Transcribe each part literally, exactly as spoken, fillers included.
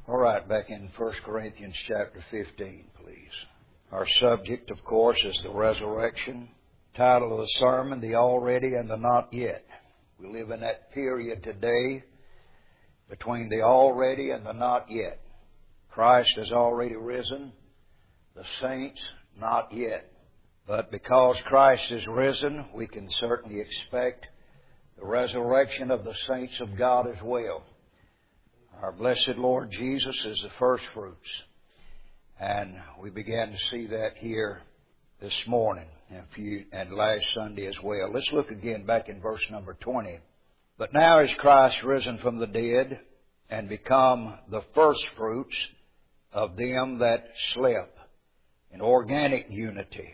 All right, back in First Corinthians chapter fifteen, please. Our subject, of course, is the resurrection. Title of the sermon, The Already and the Not Yet. We live in that period today between the already and the not yet. Christ has already risen, the saints not yet. But because Christ is risen, we can certainly expect the resurrection of the saints of God as well. Our blessed Lord Jesus is the first fruits. And we began to see that here this morning and, a few, and last Sunday as well. Let's look again back in verse number twenty. But now is Christ risen from the dead and become the first fruits of them that slept in organic unity.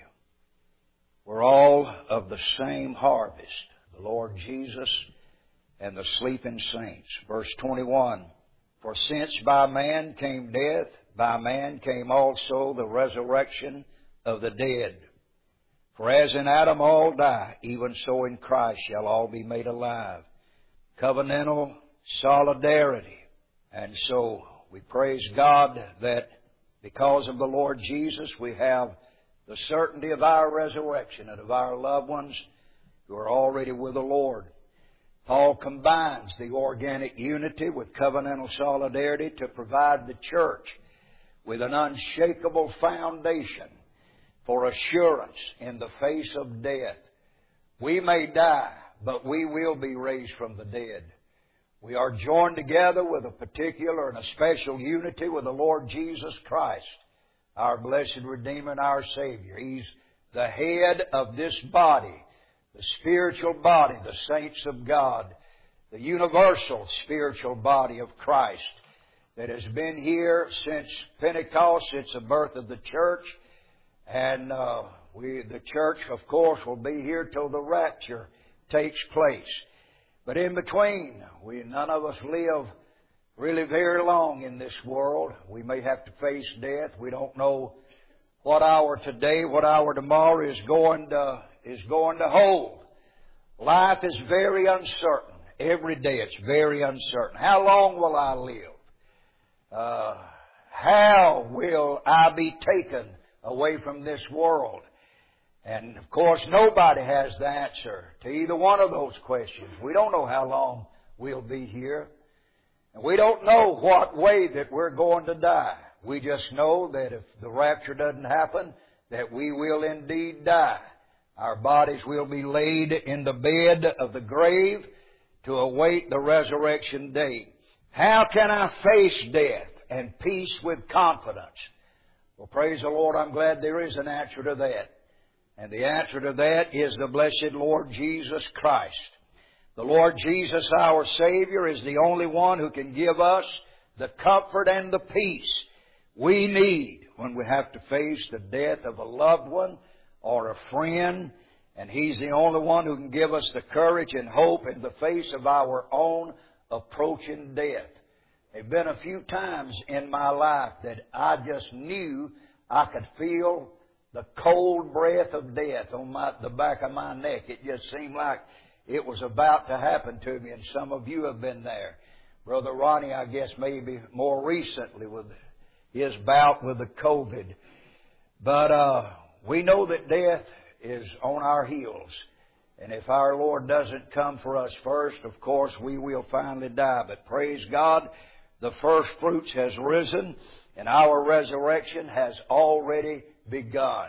We're all of the same harvest, the Lord Jesus and the sleeping saints. Verse twenty-one. For since by man came death, by man came also the resurrection of the dead. For as in Adam all die, even so in Christ shall all be made alive. Covenantal solidarity. And so we praise God that because of the Lord Jesus, we have the certainty of our resurrection and of our loved ones who are already with the Lord. Paul combines the organic unity with covenantal solidarity to provide the church with an unshakable foundation for assurance in the face of death. We may die, but we will be raised from the dead. We are joined together with a particular and a special unity with the Lord Jesus Christ, our blessed Redeemer and our Savior. He's the head of this body, the spiritual body, the saints of God, the universal spiritual body of Christ that has been here since Pentecost, since the birth of the church. And uh, we, the church, of course, will be here till the rapture takes place. But in between, we none of us live really very long in this world. We may have to face death. We don't know what hour today, what hour tomorrow is going to is going to hold. Life is very uncertain. Every day it's very uncertain. How long will I live? Uh, how will I be taken away from this world? And of course nobody has the answer to either one of those questions. We don't know how long we'll be here. And we don't know what way that we're going to die. We just know that if the rapture doesn't happen, that we will indeed die. Our bodies will be laid in the bed of the grave to await the resurrection day. How can I face death and peace with confidence? Well, praise the Lord, I'm glad there is an answer to that. And the answer to that is the blessed Lord Jesus Christ. The Lord Jesus, our Savior, is the only one who can give us the comfort and the peace we need when we have to face the death of a loved one or a friend, and He's the only one who can give us the courage and hope in the face of our own approaching death. There have been a few times in my life that I just knew I could feel the cold breath of death on my, the back of my neck. It just seemed like it was about to happen to me, and some of you have been there. Brother Ronnie, I guess maybe more recently with his bout with the COVID. But uh we know that death is on our heels. And if our Lord doesn't come for us first, of course, we will finally die. But praise God, the first fruits has risen, and our resurrection has already begun.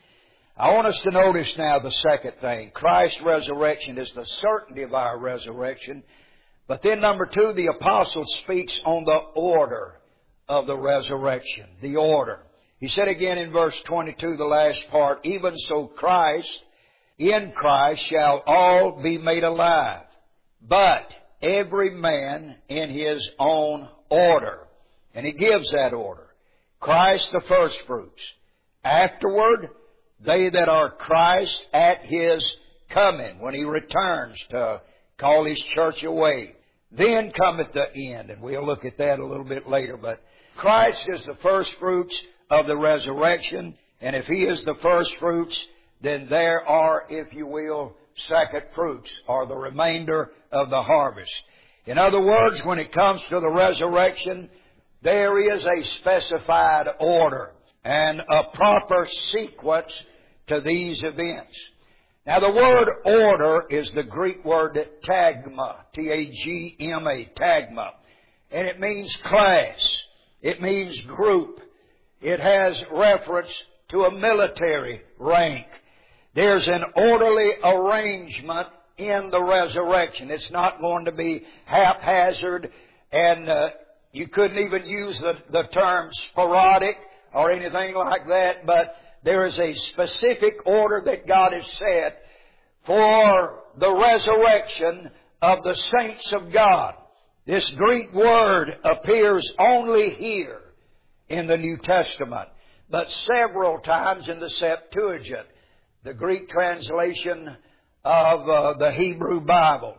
I want us to notice now the second thing. Christ's resurrection is the certainty of our resurrection. But then number two, the apostle speaks on the order of the resurrection. The order. He said again in verse twenty-two, the last part, even so Christ, in Christ shall all be made alive, but every man in his own order. And he gives that order. Christ the first fruits. Afterward, they that are Christ at His coming, when He returns to call His church away. Then cometh the end, and we'll look at that a little bit later. But Christ is the first fruits of the resurrection, and if He is the first fruits, then there are, if you will, second fruits, or the remainder of the harvest. In other words, when it comes to the resurrection, there is a specified order and a proper sequence to these events. Now the word order is the Greek word tagma, T A G M A, tagma. And it means class. It means group. It has reference to a military rank. There's an orderly arrangement in the resurrection. It's not going to be haphazard, and uh, you couldn't even use the, the term sporadic or anything like that, but there is a specific order that God has set for the resurrection of the saints of God. This Greek word appears only here in the New Testament, but several times in the Septuagint, the Greek translation of uh, the Hebrew Bible.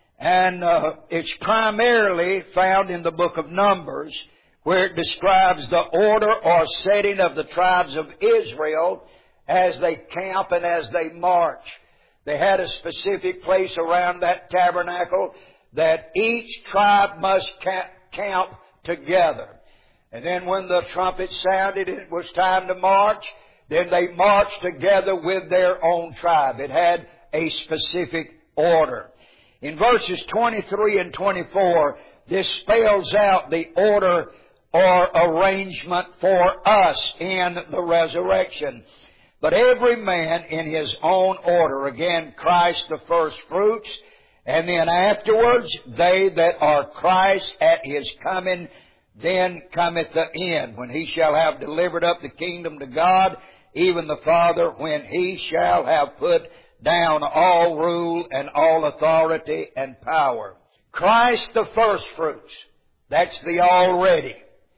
And uh, it's primarily found in the book of Numbers, where it describes the order or setting of the tribes of Israel as they camp and as they march. They had a specific place around that tabernacle that each tribe must camp together. And then when the trumpet sounded and it was time to march, then they marched together with their own tribe. It had a specific order. In verses twenty-three and twenty-four, this spells out the order or arrangement for us in the resurrection. But every man in his own order. Again, Christ the first fruits, and then afterwards they that are Christ at His coming. Then cometh the end, when He shall have delivered up the kingdom to God, even the Father, when He shall have put down all rule and all authority and power. Christ the first fruits. That's the already.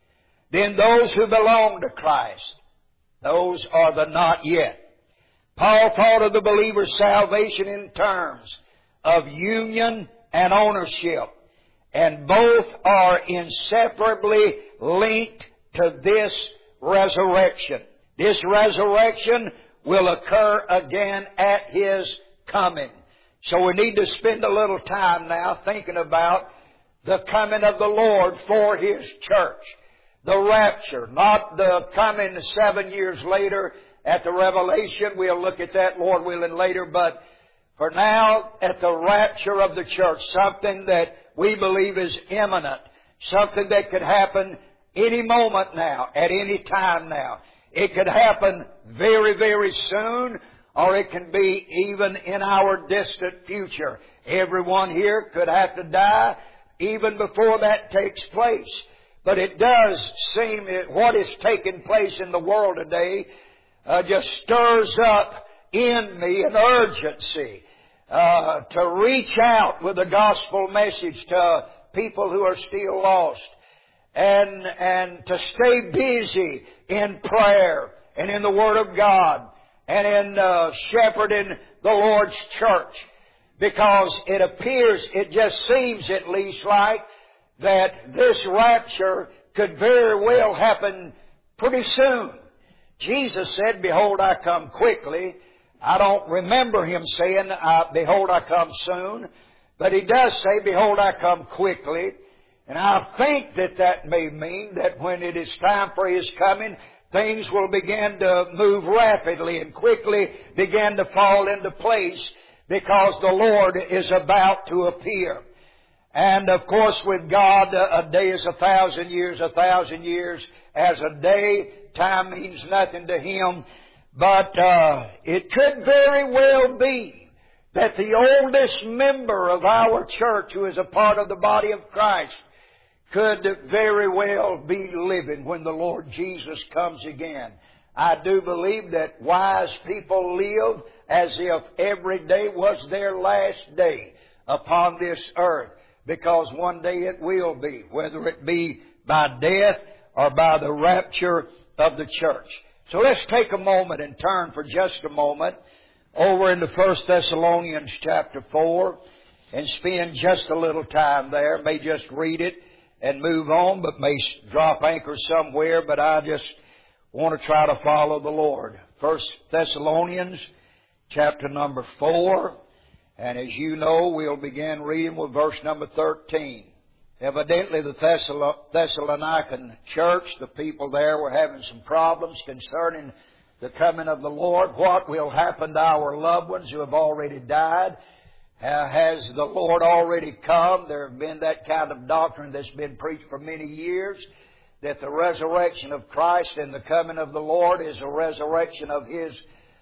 Then those who belong to Christ. Those are the not yet. Paul thought of the believer's salvation in terms of union and ownership. And both are inseparably linked to this resurrection. This resurrection will occur again at His coming. So we need to spend a little time now thinking about the coming of the Lord for His church. The rapture, not the coming seven years later at the revelation. We'll look at that, Lord willing, later. But for now, at the rapture of the church, something that we believe is imminent, something that could happen any moment now, at any time now. It could happen very, very soon, or it can be even in our distant future. Everyone here could have to die even before that takes place. But it does seem that what is taking place in the world today uh, just stirs up in me an urgency uh, to reach out with the gospel message to people who are still lost, and and to stay busy in prayer and in the Word of God and in uh, shepherding the Lord's church, because it appears, it just seems at least like that this rapture could very well happen pretty soon. Jesus said, "Behold, I come quickly." I don't remember Him saying, uh, "Behold, I come soon." But He does say, "Behold, I come quickly." And I think that that may mean that when it is time for His coming, things will begin to move rapidly and quickly begin to fall into place, because the Lord is about to appear. And of course, with God, a day is a thousand years, a thousand years as a day. Time means nothing to Him. But uh, it could very well be that the oldest member of our church, who is a part of the body of Christ, could very well be living when the Lord Jesus comes again. I do believe that wise people live as if every day was their last day upon this earth, because one day it will be, whether it be by death or by the rapture of the church. So let's take a moment and turn for just a moment over into First Thessalonians chapter four and spend just a little time there. May just read it and move on, but may drop anchor somewhere, but I just want to try to follow the Lord. First Thessalonians chapter number four, and as you know, we'll begin reading with verse number thirteen. Evidently the Thessalonican church, the people there were having some problems concerning the coming of the Lord. What will happen to our loved ones who have already died? Uh, has the Lord already come? There have been that kind of doctrine that's been preached for many years, that the resurrection of Christ and the coming of the Lord is a resurrection of His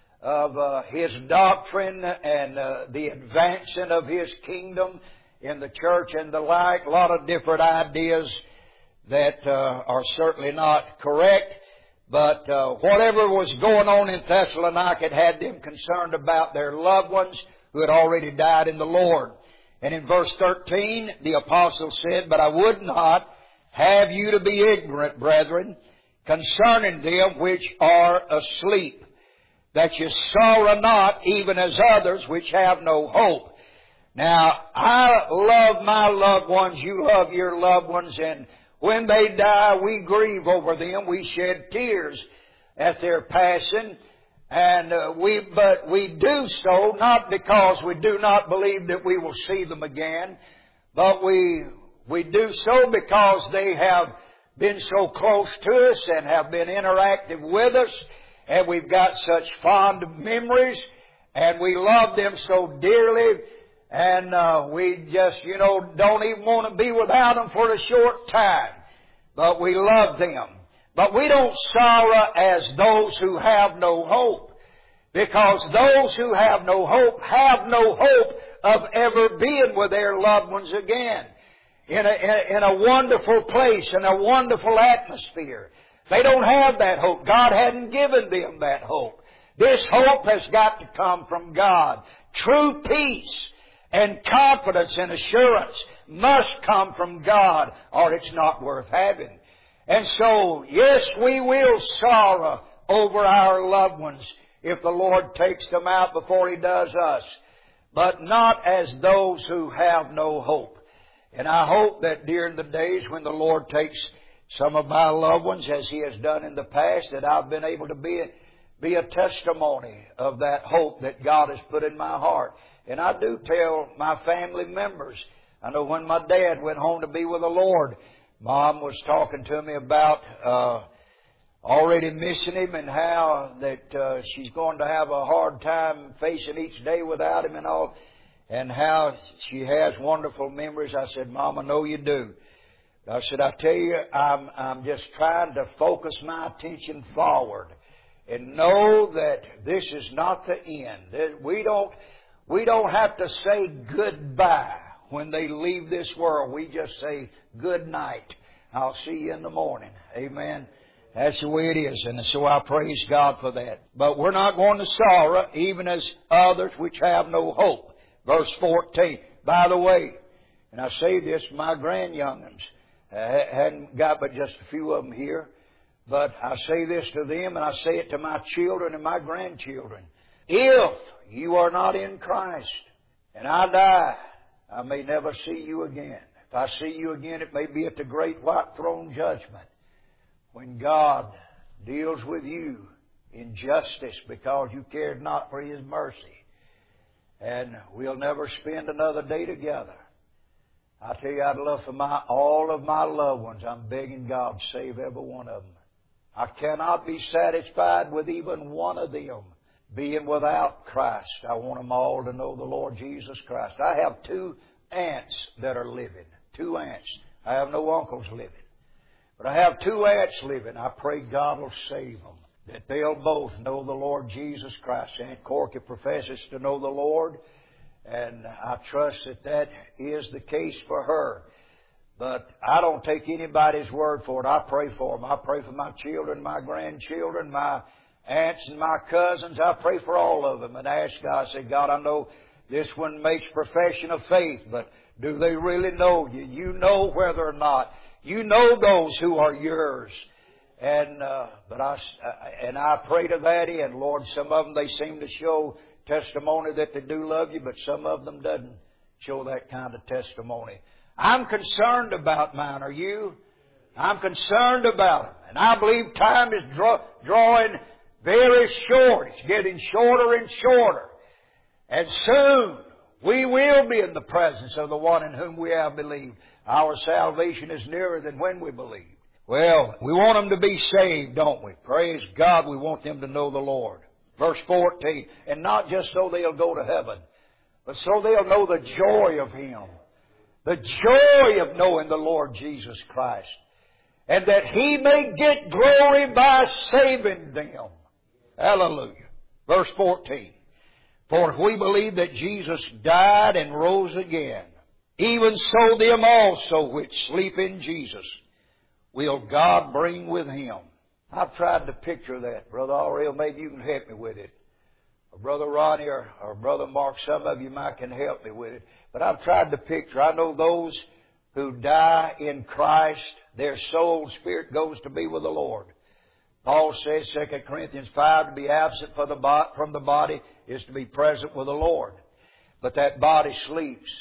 of uh, His doctrine and uh, the advancing of His kingdom in the church and the like. A lot of different ideas that uh, are certainly not correct. But uh, whatever was going on in Thessalonica, it had them concerned about their loved ones who had already died in the Lord. And in verse thirteen, the apostle said, "But I would not have you to be ignorant, brethren, concerning them which are asleep, that you sorrow not, even as others which have no hope." Now, I love my loved ones, you love your loved ones, and when they die, we grieve over them. We shed tears at their passing, and uh, we, but we do so not because we do not believe that we will see them again, but we we do so because they have been so close to us and have been interactive with us, and we've got such fond memories, and we love them so dearly. And uh, we just, you know, don't even want to be without them for a short time. But we love them. But we don't sorrow as those who have no hope. Because those who have no hope have no hope of ever being with their loved ones again. In a, in a, in a wonderful place, in a wonderful atmosphere. They don't have that hope. God hadn't given them that hope. This hope has got to come from God. True peace and confidence and assurance must come from God, or it's not worth having. And so, yes, we will sorrow over our loved ones if the Lord takes them out before He does us, but not as those who have no hope. And I hope that during the days when the Lord takes some of my loved ones, as He has done in the past, that I've been able to be a, be a testimony of that hope that God has put in my heart. And I do tell my family members, I know when my dad went home to be with the Lord, Mom was talking to me about uh, already missing him and how that uh, she's going to have a hard time facing each day without him and all, and how she has wonderful memories. I said, Mom, I know you do. I said, I tell you, I'm, I'm just trying to focus my attention forward and know that this is not the end. That we don't... We don't have to say goodbye when they leave this world. We just say good night. I'll see you in the morning. Amen. That's the way it is. And so I praise God for that. But we're not going to sorrow, even as others which have no hope. Verse fourteen. By the way, and I say this, my grandyoung'uns, I hadn't got but just a few of them here, but I say this to them, and I say it to my children and my grandchildren. If you are not in Christ, and I die, I may never see you again. If I see you again, it may be at the great white throne judgment, when God deals with you in justice because you cared not for His mercy. And we'll never spend another day together. I tell you, I'd love for my, all of my loved ones, I'm begging God to save every one of them. I cannot be satisfied with even one of them being without Christ. I want them all to know the Lord Jesus Christ. I have two aunts that are living. Two aunts. I have no uncles living. But I have two aunts living. I pray God will save them, that they'll both know the Lord Jesus Christ. Aunt Corky professes to know the Lord, and I trust that that is the case for her. But I don't take anybody's word for it. I pray for them. I pray for my children, my grandchildren, my aunts and my cousins. I pray for all of them and ask God, I say, God, I know this one makes profession of faith, but do they really know you? You know whether or not. You know those who are yours. And, uh, but I, and I pray to that end, Lord, some of them, they seem to show testimony that they do love you, but some of them doesn't show that kind of testimony. I'm concerned about mine. Are you? I'm concerned about them. And I believe time is draw, drawing very short. It's getting shorter and shorter. And soon we will be in the presence of the one in whom we have believed. Our salvation is nearer than when we believed. Well, we want them to be saved, don't we? Praise God, we want them to know the Lord. Verse fourteen, and not just so they'll go to heaven, but so they'll know the joy of Him. The joy of knowing the Lord Jesus Christ. And that He may get glory by saving them. Hallelujah. Verse fourteen. For if we believe that Jesus died and rose again, even so them also which sleep in Jesus will God bring with Him. I've tried to picture that, Brother Aurel. Maybe you can help me with it. Or Brother Ronnie or, or Brother Mark, some of you might can help me with it. But I've tried to picture. I know those who die in Christ, their soul, spirit goes to be with the Lord. Paul says, Second Corinthians five, to be absent from the, bo- from the body is to be present with the Lord. But that body sleeps.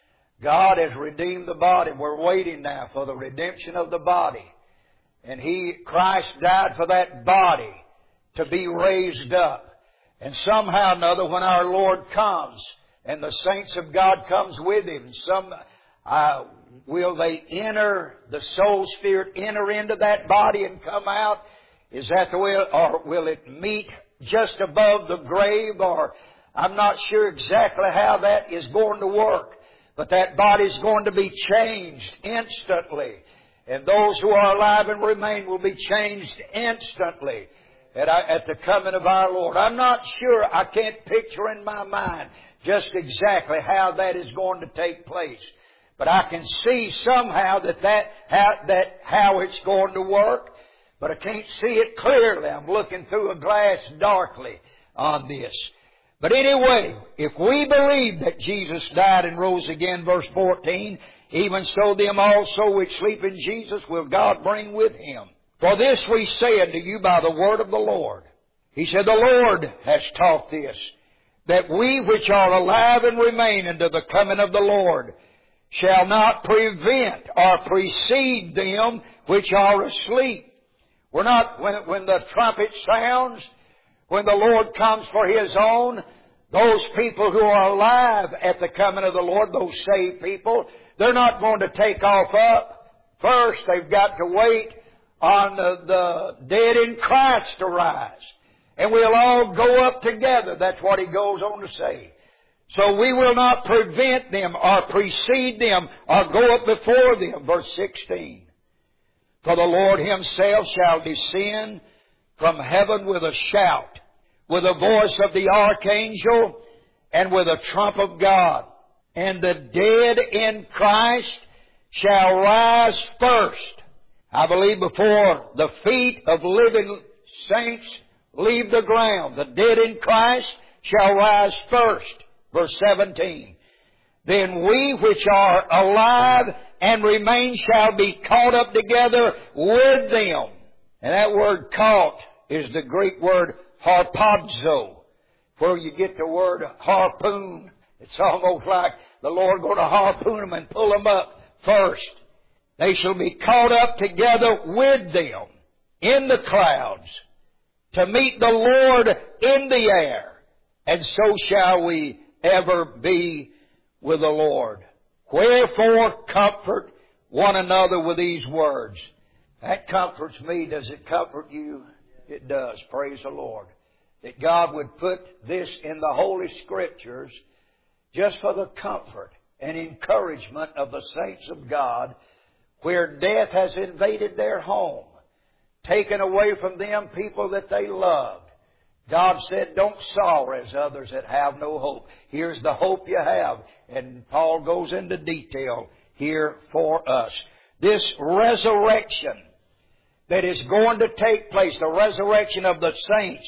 God has redeemed the body. We're waiting now for the redemption of the body. And He, Christ died for that body to be raised up. And somehow or another, when our Lord comes, and the saints of God comes with Him, some, uh, will they enter, the soul spirit enter into that body and come out? Is that the way, or will it meet just above the grave? Or I'm not sure exactly how that is going to work. But that body is going to be changed instantly. And those who are alive and remain will be changed instantly at, at the coming of our Lord. I'm not sure, I can't picture in my mind just exactly how that is going to take place. But I can see somehow that, that, how, that how it's going to work. But I can't see it clearly. I'm looking through a glass darkly on this. But anyway, if we believe that Jesus died and rose again, verse fourteen, even so them also which sleep in Jesus will God bring with Him. For this we say unto you by the word of the Lord. He said, the Lord has taught this, that we which are alive and remain unto the coming of the Lord shall not prevent or precede them which are asleep. We're not, when, when the trumpet sounds, when the Lord comes for His own, those people who are alive at the coming of the Lord, those saved people, they're not going to take off up. First, they've got to wait on the, the dead in Christ to rise. And we'll all go up together. That's what He goes on to say. So we will not prevent them or precede them or go up before them. Verse sixteen. For the Lord Himself shall descend from heaven with a shout, with the voice of the archangel, and with a trump of God. And the dead in Christ shall rise first. I believe before the feet of living saints leave the ground, the dead in Christ shall rise first. Verse seventeen. Then we which are alive and remain shall be caught up together with them. And that word caught is the Greek word harpazo, where you get the word harpoon. It's almost like the Lord going to harpoon them and pull them up first. They shall be caught up together with them in the clouds to meet the Lord in the air. And so shall we ever be with the Lord. Wherefore comfort one another with these words. That comforts me. Does it comfort you? It does. Praise the Lord. That God would put this in the Holy Scriptures just for the comfort and encouragement of the saints of God, where death has invaded their home, taken away from them people that they loved. God said, don't sorrow as others that have no hope. Here's the hope you have. And Paul goes into detail here for us. This resurrection that is going to take place, the resurrection of the saints,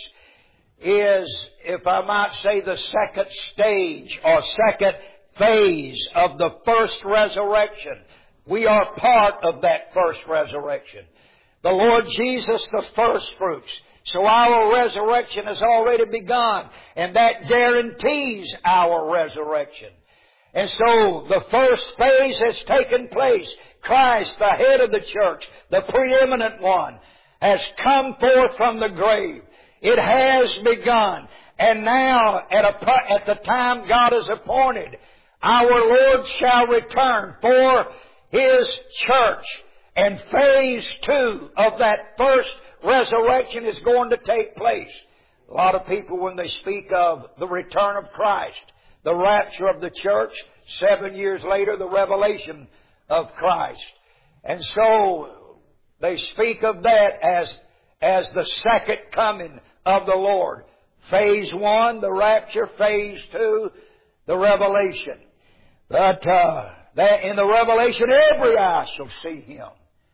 is, if I might say, the second stage or second phase of the first resurrection. We are part of that first resurrection. The Lord Jesus, the first fruits. So our resurrection has already begun, and that guarantees our resurrection. And so the first phase has taken place. Christ, the head of the church, the preeminent one, has come forth from the grave. It has begun. And now, at, a, at the time God has appointed, our Lord shall return. For His church. And phase two of that first resurrection is going to take place. A lot of people, when they speak of the return of Christ, the rapture of the church, seven years later, the revelation of Christ. And so they speak of that as, as the second coming of the Lord. Phase one, the rapture. Phase two, the revelation. But uh, that in the revelation, every eye shall see Him.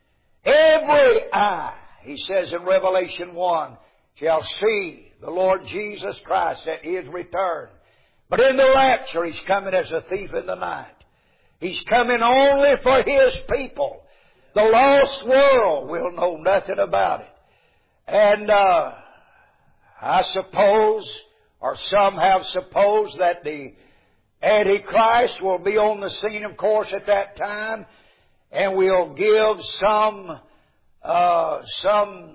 Every eye, He says in Revelation one, shall see the Lord Jesus Christ at His return. But in the rapture, He's coming as a thief in the night. He's coming only for His people. The lost world will know nothing about it. And uh, I suppose, or some have supposed, that the Antichrist will be on the scene, of course, at that time, and will give some uh, some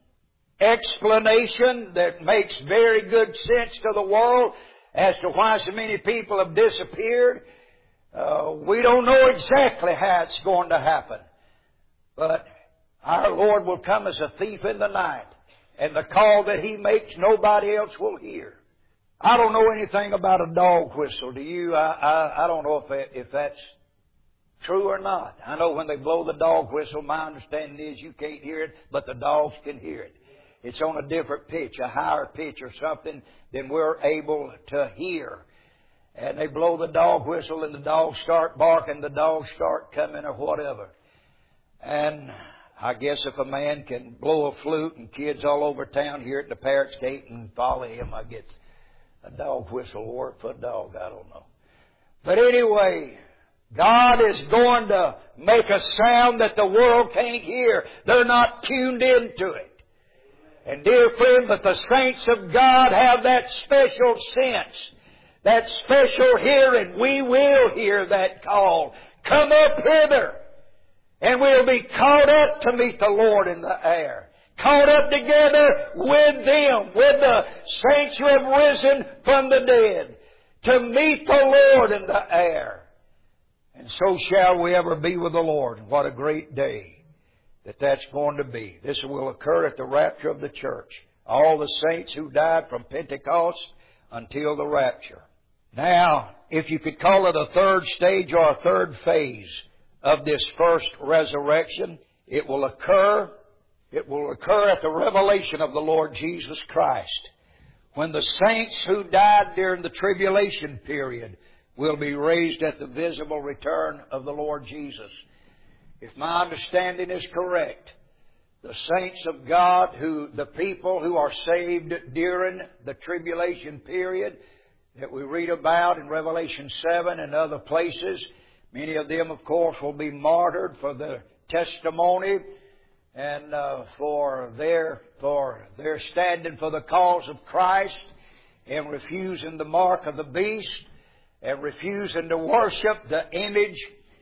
explanation that makes very good sense to the world as to why so many people have disappeared. Uh, we don't know exactly how it's going to happen. But our Lord will come as a thief in the night. And the call that He makes, nobody else will hear. I don't know anything about a dog whistle. Do you? I, I, I don't know if, that, if that's true or not. I know when they blow the dog whistle, my understanding is you can't hear it, but the dogs can hear it. It's on a different pitch, a higher pitch or something than we're able to hear. And they blow the dog whistle and the dogs start barking, the dogs start coming or whatever. And I guess if a man can blow a flute and kids all over town hear it in the parrot's gate and follow him, I guess a dog whistle will work for a dog. I don't know. But anyway, God is going to make a sound that the world can't hear. They're not tuned into it. And dear friend, but the saints of God have that special sense, that special hearing. We will hear that call. Come up hither. And we'll be caught up to meet the Lord in the air. Caught up together with them, with the saints who have risen from the dead, to meet the Lord in the air. And so shall we ever be with the Lord. What a great day that that's going to be. This will occur at the rapture of the church. All the saints who died from Pentecost until the rapture. Now, if you could call it a third stage or a third phase of this first resurrection, it will occur, it will occur at the revelation of the Lord Jesus Christ, when the saints who died during the tribulation period will be raised at the visible return of the Lord Jesus. If my understanding is correct, the saints of God, who the people who are saved during the tribulation period that we read about in Revelation seven and other places, many of them, of course, will be martyred for their testimony and uh, for their for their standing for the cause of Christ and refusing the mark of the beast and refusing to worship the image.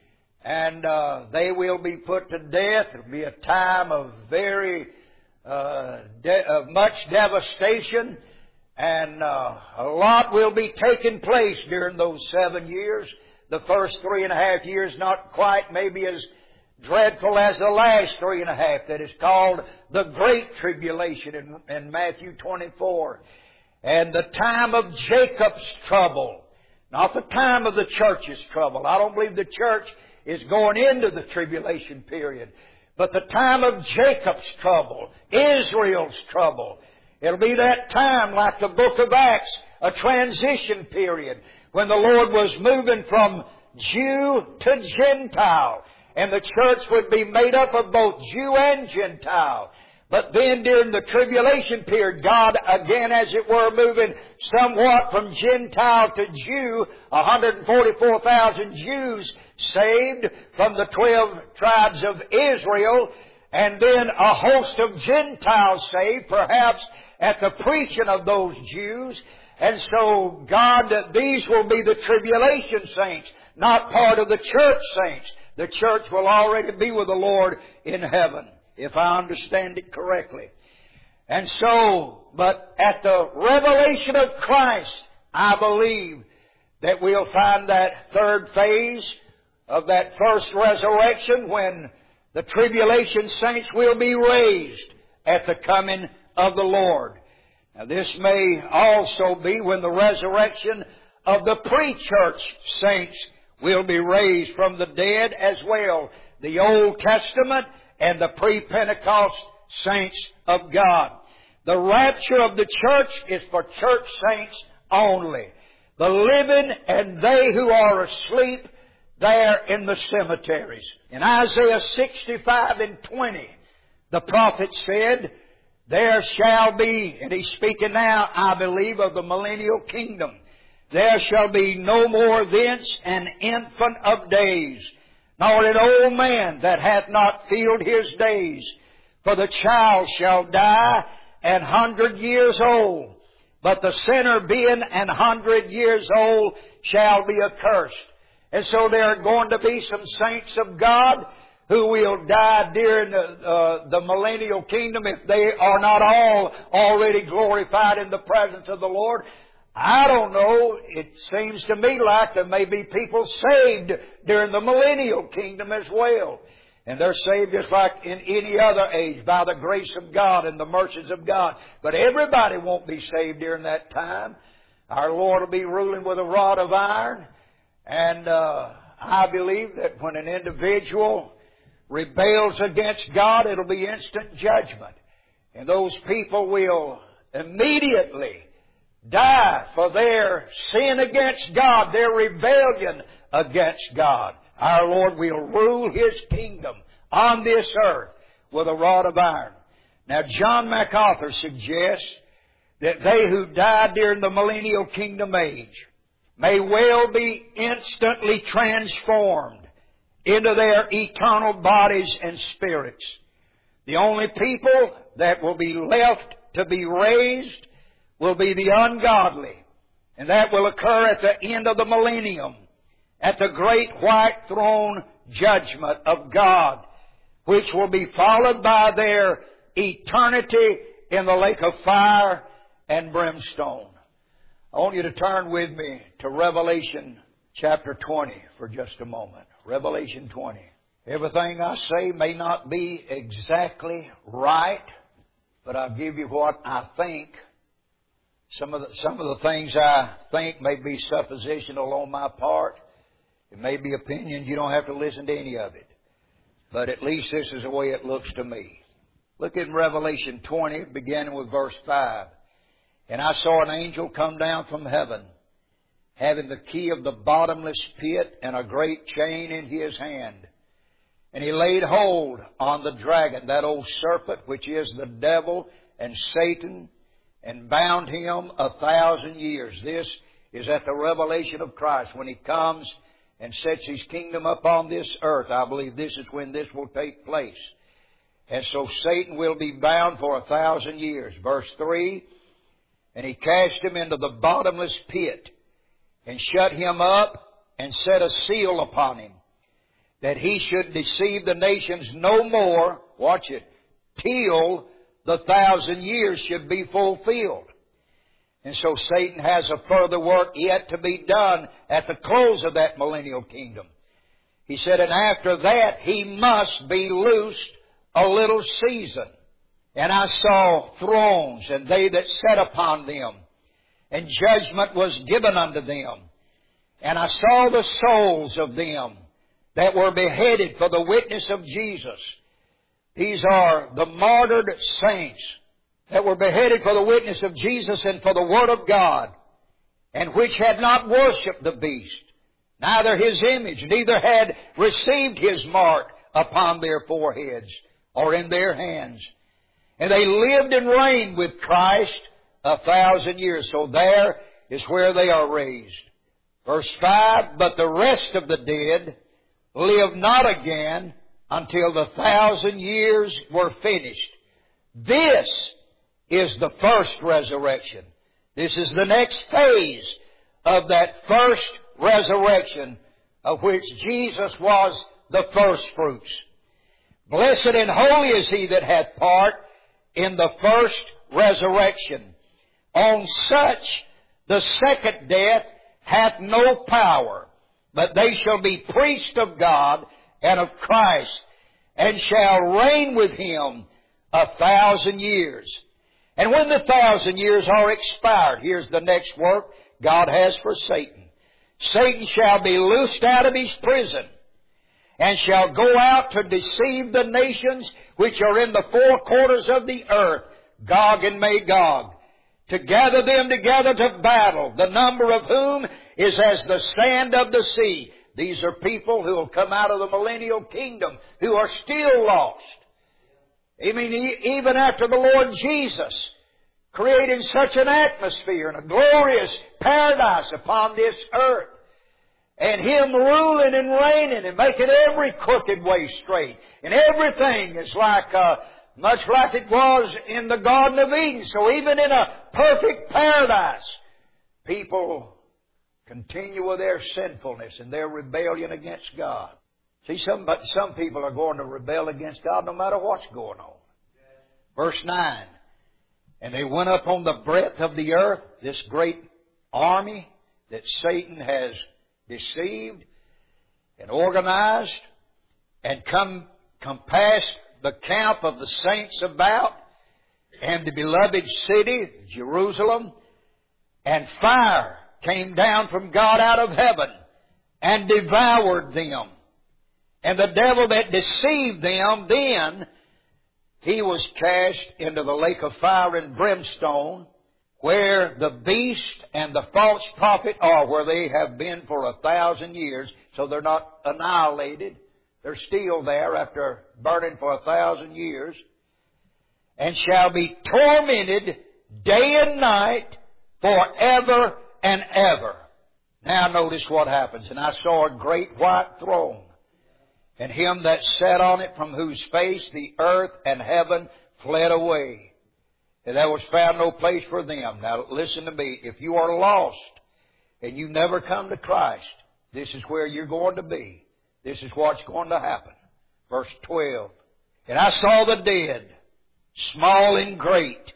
And uh, they will be put to death. It will be a time of very uh, de- of much devastation, and uh, a lot will be taking place during those seven years. The first three and a half years not quite maybe as dreadful as the last three and a half, that is called the Great Tribulation in, in Matthew twenty-four. And the time of Jacob's trouble, not the time of the church's trouble. I don't believe the church is going into the tribulation period. But the time of Jacob's trouble, Israel's trouble, it'll be that time, like the book of Acts, a transition period, when the Lord was moving from Jew to Gentile. And the church would be made up of both Jew and Gentile. But then during the tribulation period, God, again as it were, moving somewhat from Gentile to Jew, one hundred forty-four thousand Jews saved from the twelve tribes of Israel, and then a host of Gentiles saved, perhaps at the preaching of those Jews. And so God, these will be the tribulation saints, not part of the church saints. The church will already be with the Lord in heaven, if I understand it correctly. And so, but at the revelation of Christ, I believe that we'll find that third phase of that first resurrection when the tribulation saints will be raised at the coming of the Lord. Now this may also be when the resurrection of the pre-church saints will be raised from the dead as well. The Old Testament and the pre-Pentecost saints of God. The rapture of the church is for church saints only. The living and they who are asleep there in the cemeteries. In Isaiah sixty-five and twenty, the prophet said, there shall be, and he's speaking now, I believe, of the millennial kingdom, there shall be no more thence an infant of days, nor an old man that hath not filled his days. For the child shall die an hundred years old, but the sinner being an hundred years old shall be accursed. And so there are going to be some saints of God who will die during the, uh, the millennial kingdom if they are not all already glorified in the presence of the Lord. I don't know. It seems to me like there may be people saved during the millennial kingdom as well. And they're saved just like in any other age by the grace of God and the mercies of God. But everybody won't be saved during that time. Our Lord will be ruling with a rod of iron. And uh, I believe that when an individual rebels against God, it'll be instant judgment. And those people will immediately die for their sin against God, their rebellion against God. Our Lord will rule His kingdom on this earth with a rod of iron. Now, John MacArthur suggests that they who died during the millennial kingdom age may well be instantly transformed into their eternal bodies and spirits. The only people that will be left to be raised will be the ungodly. And that will occur at the end of the millennium, at the great white throne judgment of God, which will be followed by their eternity in the lake of fire and brimstone. I want you to turn with me to Revelation chapter twenty for just a moment. Revelation twenty. Everything I say may not be exactly right, but I'll give you what I think. Some of the, some of the things I think may be suppositional on my part. It may be opinions. You don't have to listen to any of it. But at least this is the way it looks to me. Look in Revelation twenty, beginning with verse five. And I saw an angel come down from heaven, having the key of the bottomless pit and a great chain in his hand. And he laid hold on the dragon, that old serpent, which is the devil and Satan, and bound him a thousand years. This is at the revelation of Christ. When He comes and sets His kingdom upon this earth, I believe this is when this will take place. And so Satan will be bound for a thousand years. Verse three, and he cast him into the bottomless pit, and shut him up, and set a seal upon him, that he should deceive the nations no more, watch it, till the thousand years should be fulfilled. And so Satan has a further work yet to be done at the close of that millennial kingdom. He said, and after that he must be loosed a little season. And I saw thrones, and they that sat upon them, and judgment was given unto them. And I saw the souls of them that were beheaded for the witness of Jesus. These are the martyred saints that were beheaded for the witness of Jesus and for the Word of God, and which had not worshipped the beast, neither his image, neither had received his mark upon their foreheads or in their hands. And they lived and reigned with Christ a thousand years. So there is where they are raised. Verse five, but the rest of the dead live not again until the thousand years were finished. This is the first resurrection. This is the next phase of that first resurrection of which Jesus was the first fruits. Blessed and holy is he that hath part in the first resurrection. On such the second death hath no power, but they shall be priests of God and of Christ, and shall reign with Him a thousand years. And when the thousand years are expired, here's the next work God has for Satan. Satan shall be loosed out of his prison, and shall go out to deceive the nations which are in the four quarters of the earth, Gog and Magog, to gather them together to battle, the number of whom is as the sand of the sea. These are people who will come out of the millennial kingdom, who are still lost. I mean, even after the Lord Jesus created such an atmosphere and a glorious paradise upon this earth, and Him ruling and reigning and making every crooked way straight, and everything is like, uh, much like it was in the Garden of Eden. So even in a perfect paradise, people continue with their sinfulness and their rebellion against God. See, some, some people are going to rebel against God no matter what's going on. Verse nine, and they went up on the breadth of the earth, this great army that Satan has deceived and organized, and come compassed the camp of the saints about, and the beloved city, Jerusalem, and fire came down from God out of heaven and devoured them. And the devil that deceived them, then he was cast into the lake of fire and brimstone, where the beast and the false prophet are, where they have been for a thousand years. So they're not annihilated. They're still there after burning for a thousand years. And shall be tormented day and night forever and ever. Now notice what happens. And I saw a great white throne, and Him that sat on it, from whose face the earth and heaven fled away, and there was found no place for them. Now listen to me. If you are lost and you never come to Christ, this is where you're going to be. This is what's going to happen. Verse twelve. And I saw the dead, small and great,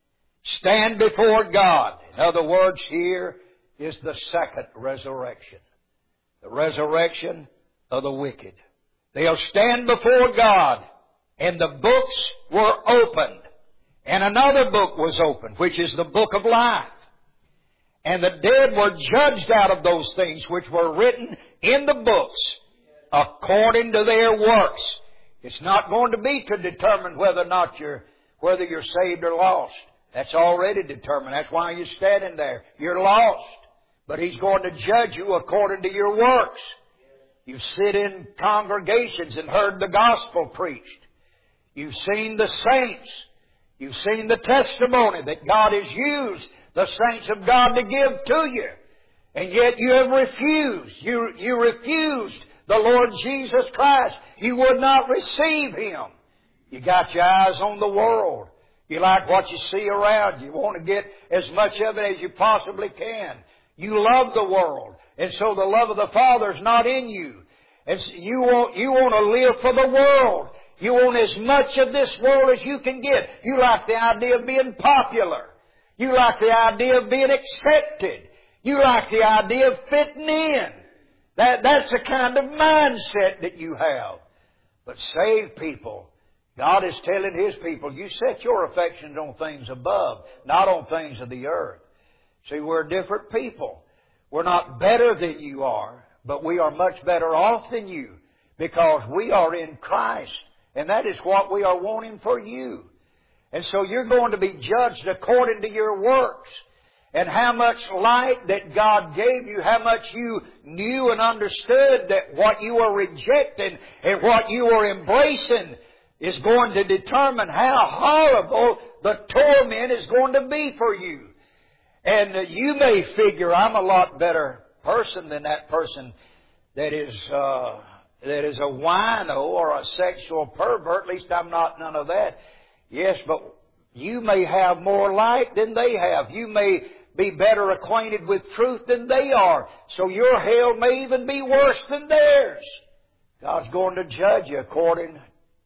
stand before God. In other words, here is the second resurrection. The resurrection of the wicked. They'll stand before God, and the books were opened. And another book was opened, which is the book of life. And the dead were judged out of those things which were written in the books, according to their works. It's not going to be to determine whether or not you're, whether you're saved or lost. That's already determined. That's why you're standing there. You're lost. But He's going to judge you according to your works. You've sit in congregations and heard the gospel preached. You've seen the saints. You've seen the testimony that God has used the saints of God to give to you. And yet you have refused. You, you refused the Lord Jesus Christ. You would not receive Him. You got your eyes on the world. You like what you see around you. You want to get as much of it as you possibly can. You love the world. And so the love of the Father is not in you. And so you want, you want to live for the world. You want as much of this world as you can get. You like the idea of being popular. You like the idea of being accepted. You like the idea of fitting in. That, that's the kind of mindset that you have. But saved people, God is telling His people, you set your affections on things above, not on things of the earth. See, we're different people. We're not better than you are, but we are much better off than you, because we are in Christ. And that is what we are wanting for you. And so you're going to be judged according to your works. And how much light that God gave you, how much you knew and understood that what you were rejecting and what you were embracing is going to determine how horrible the torment is going to be for you. And you may figure, I'm a lot better person than that person that is uh, that is a wino or a sexual pervert. At least I'm not none of that. Yes, but you may have more light than they have. You may be better acquainted with truth than they are. So your hell may even be worse than theirs. God's going to judge you according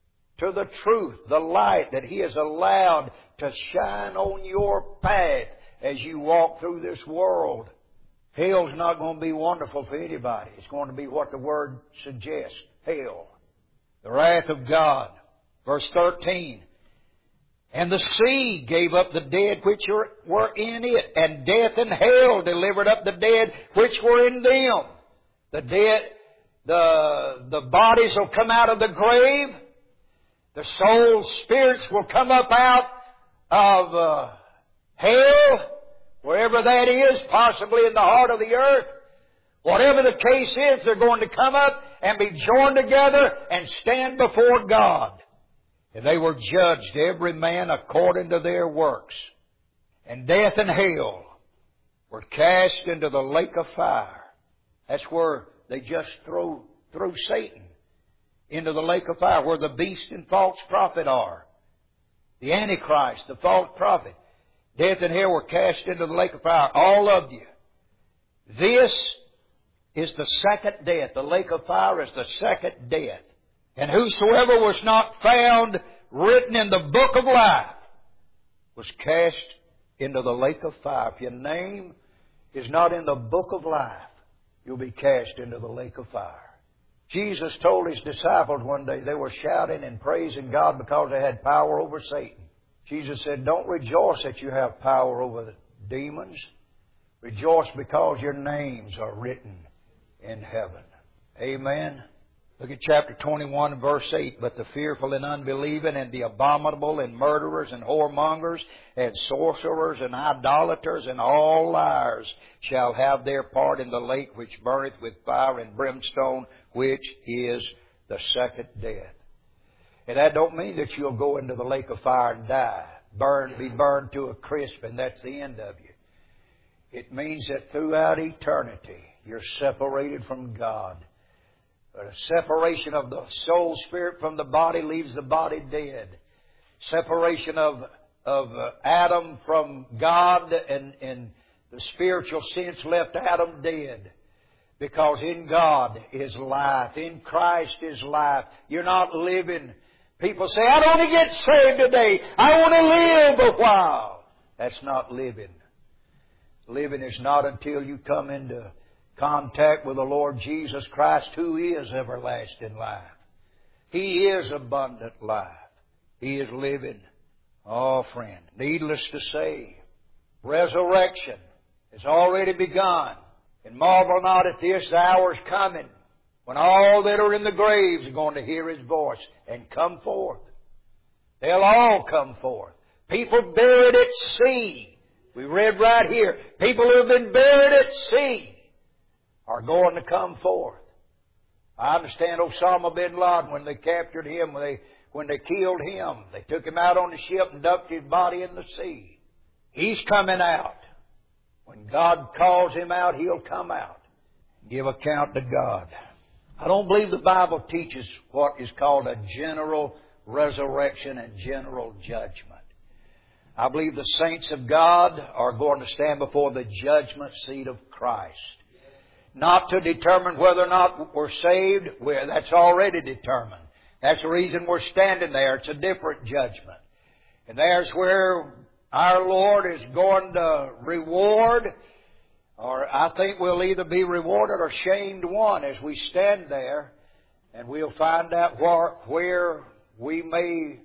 to the truth, the light that He has allowed to shine on your path as you walk through this world. Hell's not going to be wonderful for anybody. It's going to be what the Word suggests. Hell. The wrath of God. Verse thirteen. And the sea gave up the dead which were in it, and death and hell delivered up the dead which were in them. The dead, the, the bodies will come out of the grave. The soul's spirits will come up out of uh, hell, wherever that is, possibly in the heart of the earth. Whatever the case is, they're going to come up and be joined together and stand before God. And they were judged, every man according to their works. And death and hell were cast into the lake of fire. That's where they just threw, threw Satan into the lake of fire, where the beast and false prophet are. The Antichrist, the false prophet. Death and hell were cast into the lake of fire, all of you. This is the second death. The lake of fire is the second death. And whosoever was not found written in the book of life was cast into the lake of fire. If your name is not in the book of life, you'll be cast into the lake of fire. Jesus told His disciples one day, they were shouting and praising God because they had power over Satan. Jesus said, don't rejoice that you have power over the demons. Rejoice because your names are written in heaven. Amen. Look at chapter twenty-one, verse eight. But the fearful and unbelieving and the abominable and murderers and whoremongers and sorcerers and idolaters and all liars shall have their part in the lake which burneth with fire and brimstone, which is the second death. And that don't mean that you'll go into the lake of fire and die, burn, be burned to a crisp, and that's the end of you. It means that throughout eternity, you're separated from God. A separation of the soul spirit from the body leaves the body dead. Separation of of uh, Adam from God and, and the spiritual sense left Adam dead. Because in God is life. In Christ is life. You're not living. People say, I don't want to get saved today. I want to live a while. That's not living. Living is not until you come into contact with the Lord Jesus Christ, who is everlasting life. He is abundant life. He is living. Oh, friend, needless to say, resurrection has already begun. And marvel not at this, the hour is coming when all that are in the graves are going to hear His voice and come forth. They'll all come forth. People buried at sea. We read right here, people who have been buried at sea are going to come forth. I understand Osama bin Laden, when they captured him, when they, when they killed him, they took him out on the ship and dumped his body in the sea. He's coming out. When God calls him out, he'll come out and give account to God. I don't believe the Bible teaches what is called a general resurrection and general judgment. I believe the saints of God are going to stand before the judgment seat of Christ. Not to determine whether or not we're saved. We're, that's already determined. That's the reason we're standing there. It's a different judgment. And there's where our Lord is going to reward, or I think we'll either be rewarded or shamed one as we stand there, and we'll find out where, where we may,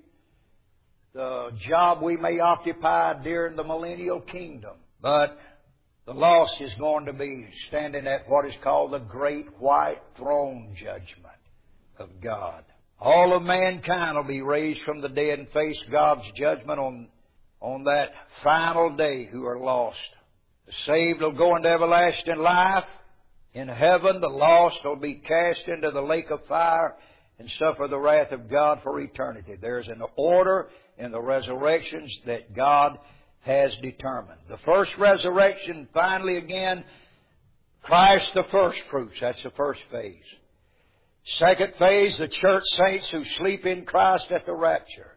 the job we may occupy during the millennial kingdom. But the lost is going to be standing at what is called the great white throne judgment of God. All of mankind will be raised from the dead and face God's judgment on, on that final day who are lost. The saved will go into everlasting life. In heaven, the lost will be cast into the lake of fire and suffer the wrath of God for eternity. There's an order in the resurrections that God has determined. The first resurrection, finally again, Christ the first fruits. That's the first phase. Second phase, the church saints who sleep in Christ at the rapture.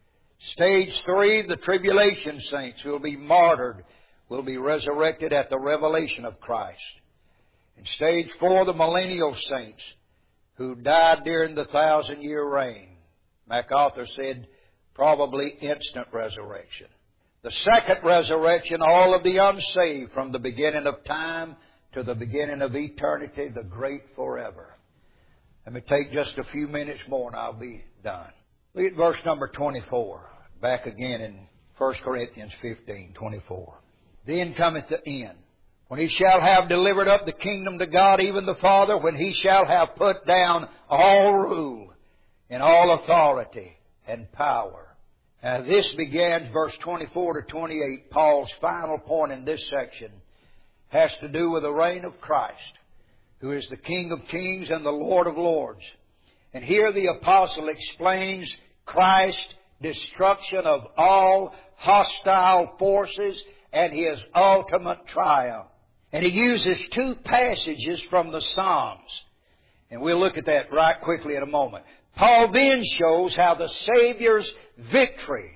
Stage three, the tribulation saints who will be martyred, will be resurrected at the revelation of Christ. And stage four, the millennial saints who died during the thousand year reign. MacArthur said probably instant resurrection. The second resurrection, all of the unsaved from the beginning of time to the beginning of eternity, the great forever. Let me take just a few minutes more and I'll be done. Look at verse number twenty-four. Back again in First Corinthians fifteen, twenty-four. Then cometh the end, when he shall have delivered up the kingdom to God, even the Father, when he shall have put down all rule and all authority and power. Now this begins, verse twenty-four to twenty-eight, Paul's final point in this section has to do with the reign of Christ, who is the King of kings and the Lord of lords. And here the apostle explains Christ's destruction of all hostile forces and His ultimate triumph. And he uses two passages from the Psalms. And we'll look at that right quickly in a moment. Paul then shows how the Savior's victory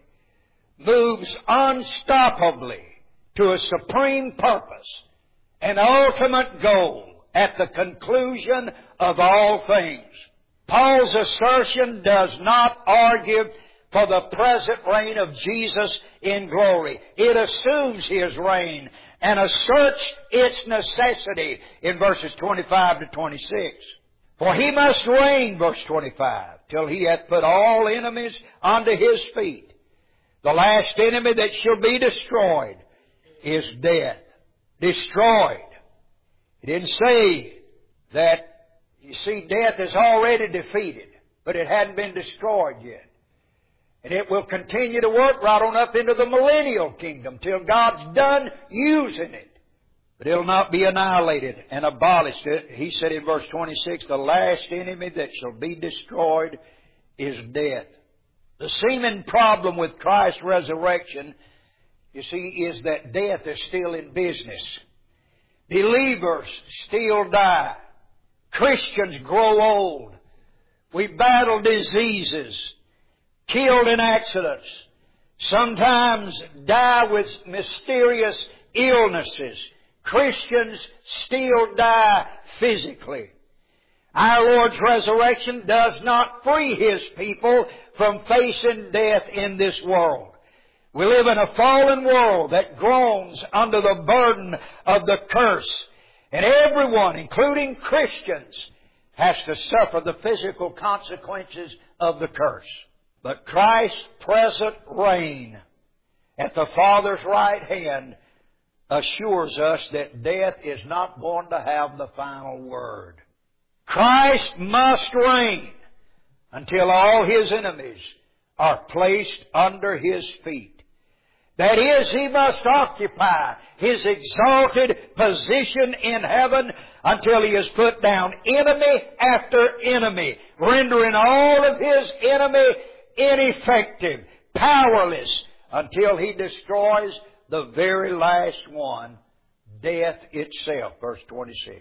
moves unstoppably to a supreme purpose, an ultimate goal at the conclusion of all things. Paul's assertion does not argue for the present reign of Jesus in glory. It assumes His reign and asserts its necessity in verses twenty-five to twenty-six. For He must reign, verse twenty-five, till He hath put all enemies under His feet. The last enemy that shall be destroyed is death. Destroyed. He didn't say that, you see, death is already defeated, but it hadn't been destroyed yet. And it will continue to work right on up into the millennial kingdom till God's done using it. But it'll not be annihilated and abolished. He said in verse twenty-six, the last enemy that shall be destroyed is death. The seeming problem with Christ's resurrection, you see, is that death is still in business. Believers still die. Christians grow old. We battle diseases, killed in accidents, sometimes die with mysterious illnesses. Christians still die physically. Our Lord's resurrection does not free His people from facing death in this world. We live in a fallen world that groans under the burden of the curse. And everyone, including Christians, has to suffer the physical consequences of the curse. But Christ's present reign at the Father's right hand assures us that death is not going to have the final word. Christ must reign until all His enemies are placed under His feet. That is, He must occupy His exalted position in heaven until He has put down enemy after enemy, rendering all of His enemy ineffective, powerless, until He destroys the very last one, death itself. Verse twenty-six.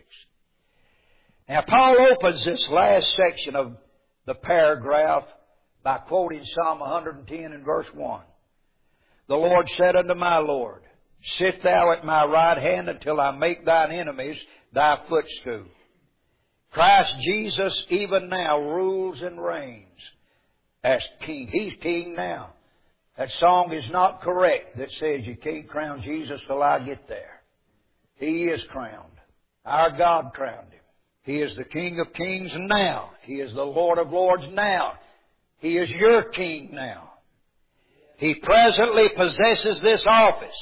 Now Paul opens this last section of the paragraph by quoting Psalm one hundred ten and verse one. The Lord said unto my Lord, sit thou at my right hand until I make thine enemies thy footstool. Christ Jesus even now rules and reigns as King. He's King now. That song is not correct that says you can't crown Jesus till I get there. He is crowned. Our God crowned Him. He is the King of kings now. He is the Lord of lords now. He is your King now. He presently possesses this office.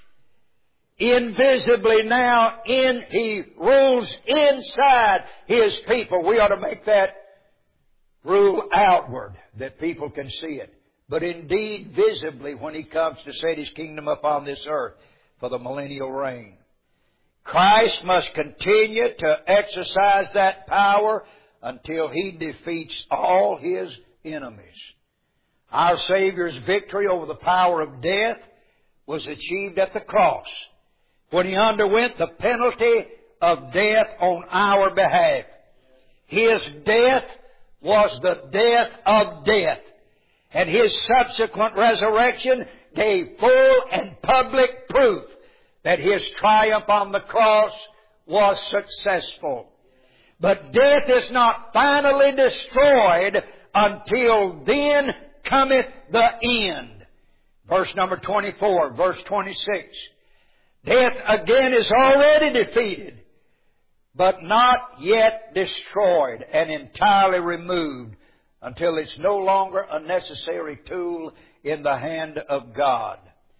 Invisibly now, in He rules inside His people. We ought to make that rule outward, that people can see it. But indeed, visibly, when He comes to set His kingdom upon this earth for the millennial reign. Christ must continue to exercise that power until He defeats all His enemies. Our Savior's victory over the power of death was achieved at the cross, when He underwent the penalty of death on our behalf. His death was the death of death, and His subsequent resurrection gave full and public proof that His triumph on the cross was successful. But death is not finally destroyed until then cometh the end. Verse number twenty-four, verse twenty-six. Death again is already defeated but not yet destroyed and entirely removed until it's no longer a necessary tool in the hand of God.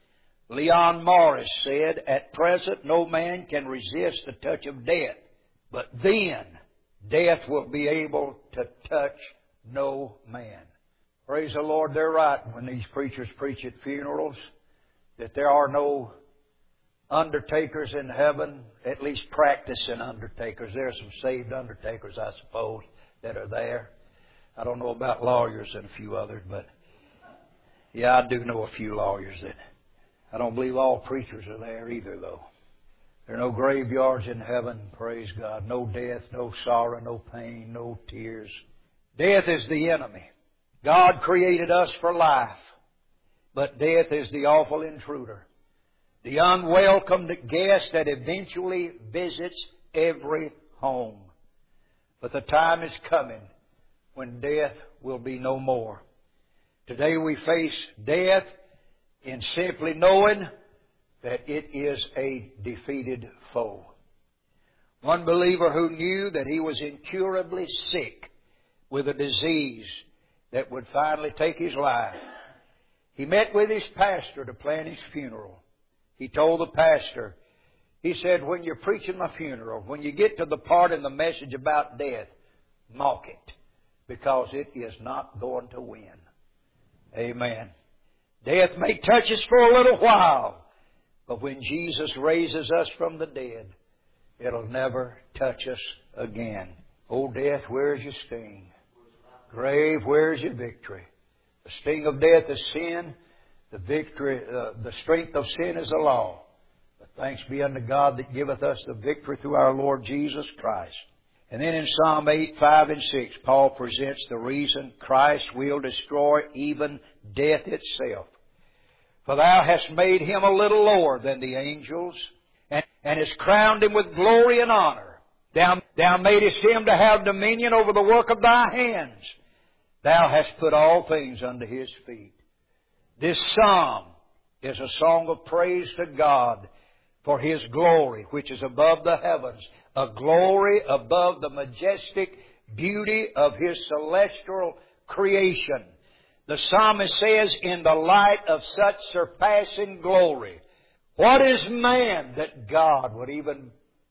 Leon Morris said, "At present no man can resist the touch of death, but then death will be able to touch no man." Praise the Lord, they're right when these preachers preach at funerals that there are no undertakers in heaven, at least practicing undertakers. There are some saved undertakers, I suppose, that are there. I don't know about lawyers and a few others, but yeah, I do know a few lawyers that I don't believe all preachers are there either, though. There are no graveyards in heaven, praise God. No death, no sorrow, no pain, no tears. Death is the enemy. God created us for life, but death is the awful intruder, the unwelcome guest that eventually visits every home. But the time is coming when death will be no more. Today we face death in simply knowing that it is a defeated foe. One believer who knew that he was incurably sick with a disease that would finally take his life, he met with his pastor to plan his funeral. He told the pastor, he said, "When you're preaching my funeral, when you get to the part in the message about death, mock it, because it is not going to win." Amen. Death may touch us for a little while, but when Jesus raises us from the dead, it'll never touch us again. Oh, death, where's your sting? Grave, where's your victory? The sting of death is sin. The victory, uh, the strength of sin is the law. But thanks be unto God that giveth us the victory through our Lord Jesus Christ. And then in Psalm eight, five, and six, Paul presents the reason Christ will destroy even death itself. "For thou hast made him a little lower than the angels, and, and hast crowned him with glory and honor. Thou, thou madest him to have dominion over the work of thy hands. Thou hast put all things under his feet." This psalm is a song of praise to God for His glory, which is above the heavens, a glory above the majestic beauty of His celestial creation. The psalmist says, "In the light of such surpassing glory, what is man that God would even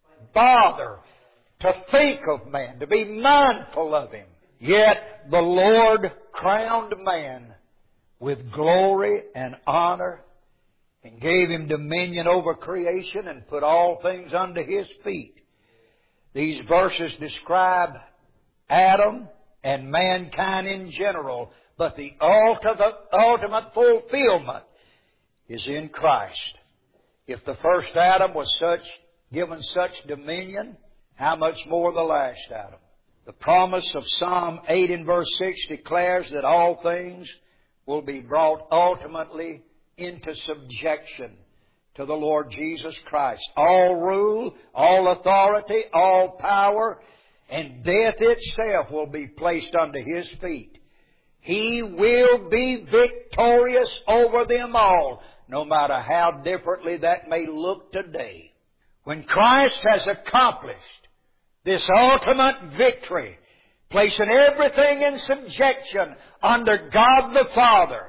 bother to think of man, to be mindful of him? Yet the Lord crowned man with glory and honor and gave him dominion over creation and put all things under his feet." These verses describe Adam and mankind in general, but the ultimate, ultimate fulfillment is in Christ. If the first Adam was such, given such dominion, how much more the last Adam? The promise of Psalm eight and verse six declares that all things will be brought ultimately into subjection to the Lord Jesus Christ. All rule, all authority, all power, and death itself will be placed under His feet. He will be victorious over them all, no matter how differently that may look today. When Christ has accomplished this ultimate victory, placing everything in subjection under God the Father,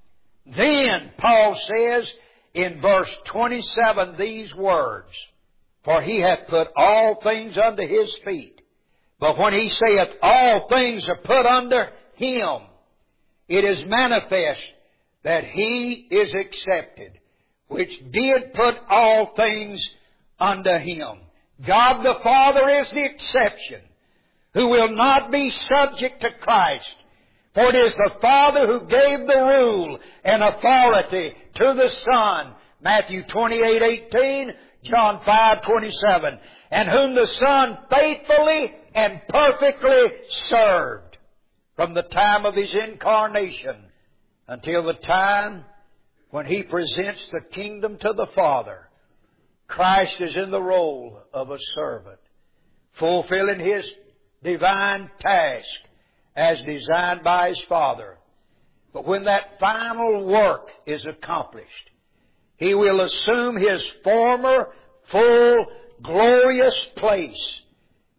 then Paul says in verse twenty-seven these words, "For He hath put all things under His feet." But when he saith all things are put under Him, it is manifest that He is accepted, which did put all things under Him. God the Father is the exception, who will not be subject to Christ. For it is the Father who gave the rule and authority to the Son, Matthew twenty-eight eighteen, John five twenty-seven, and whom the Son faithfully and perfectly served from the time of His incarnation until the time when He presents the kingdom to the Father. Christ is in the role of a servant, fulfilling His divine task as designed by His Father. But when that final work is accomplished, He will assume His former full glorious place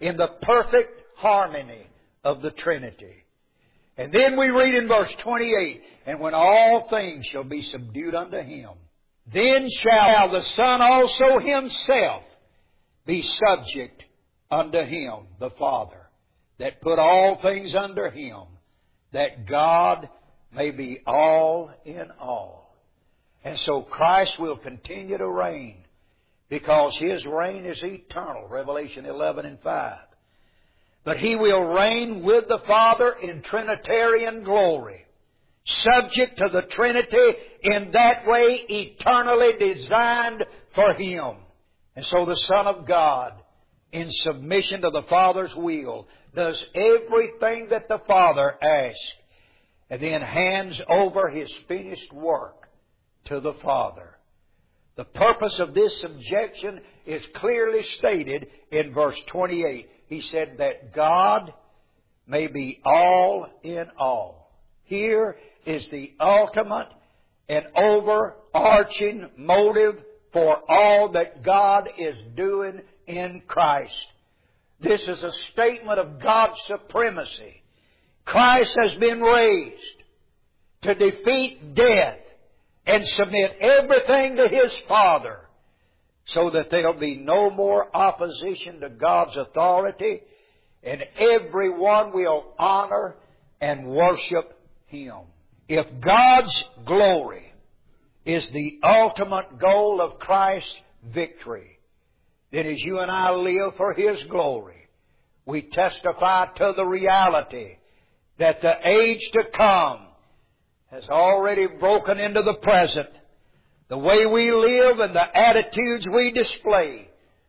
in the perfect harmony of the Trinity. And then we read in verse twenty-eight, and when all things shall be subdued unto Him, then shall the Son also Himself be subject unto Him, the Father, that put all things under Him, that God may be all in all. And so Christ will continue to reign, because His reign is eternal, Revelation eleven and five. But He will reign with the Father in Trinitarian glory, subject to the Trinity in that way eternally designed for Him. And so the Son of God, in submission to the Father's will, does everything that the Father asks, and then hands over His finished work to the Father. The purpose of this subjection is clearly stated in verse twenty-eight. He said that God may be all in all. Here is the ultimate and overarching motive for all that God is doing in Christ. This is a statement of God's supremacy. Christ has been raised to defeat death and submit everything to His Father, so that there'll be no more opposition to God's authority, and everyone will honor and worship Him. If God's glory is the ultimate goal of Christ's victory, then as you and I live for His glory, we testify to the reality that the age to come has already broken into the present. The way we live and the attitudes we display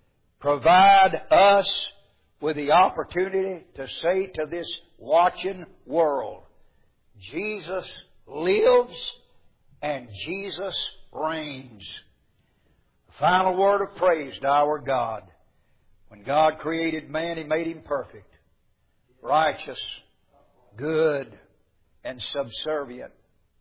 provide us with the opportunity to say to this watching world, Jesus lives and Jesus reigns. The final word of praise to our God. When God created man, He made him perfect, righteous, good, and subservient.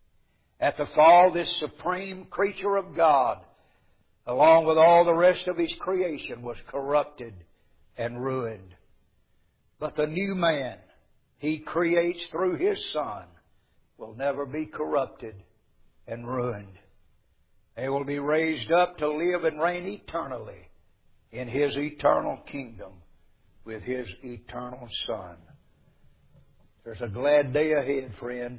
At the fall, this supreme creature of God, along with all the rest of His creation, was corrupted and ruined. But the new man He creates through His Son will never be corrupted and ruined. They will be raised up to live and reign eternally in His eternal kingdom with His eternal Son. There's a glad day ahead, friend.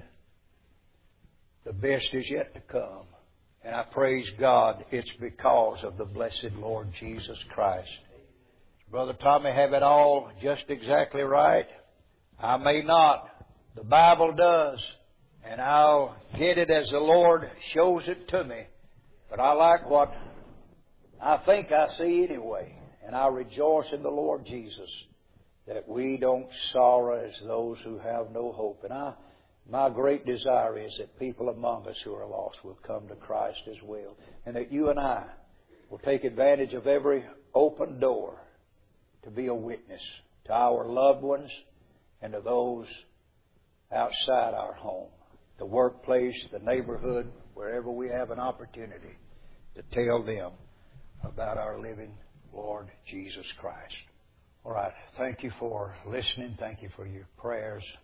The best is yet to come. And I praise God, it's because of the blessed Lord Jesus Christ. Brother Tommy have it all just exactly right? I may not. The Bible does. And I'll get it as the Lord shows it to me. But I like what I think I see anyway. And I rejoice in the Lord Jesus that we don't sorrow as those who have no hope. And I My great desire is that people among us who are lost will come to Christ as well. And that you and I will take advantage of every open door to be a witness to our loved ones and to those outside our home, the workplace, the neighborhood, wherever we have an opportunity to tell them about our living Lord Jesus Christ. All right. Thank you for listening. Thank you for your prayers.